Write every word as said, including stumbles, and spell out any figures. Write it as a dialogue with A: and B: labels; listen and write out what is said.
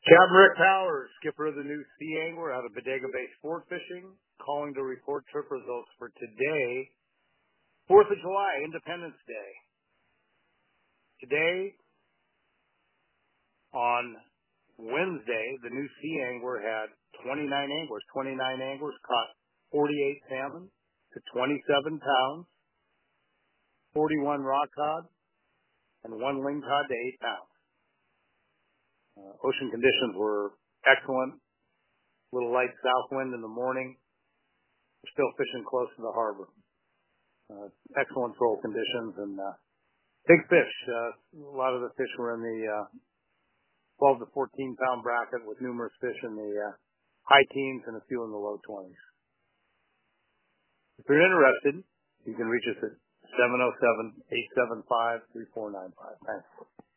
A: Captain Rick Powers, skipper of the new Sea Angler out of Bodega Bay Sport Fishing, calling to report trip results for today, fourth of July, Independence Day. Today, on Wednesday, the new Sea Angler had twenty-nine anglers. twenty-nine anglers caught forty-eight salmon to twenty-seven pounds, forty-one rock cod, and one ling cod to eight pounds. Uh, ocean conditions were excellent. A little light south wind in the morning. We're still fishing close to the harbor. Uh, excellent troll conditions and uh, big fish. Uh, a lot of the fish were in the uh, twelve to fourteen pound bracket with numerous fish in the uh, high teens and a few in the low twenties. If you're interested, you can reach us at seven oh seven, eight seven five, three four nine five. Thanks.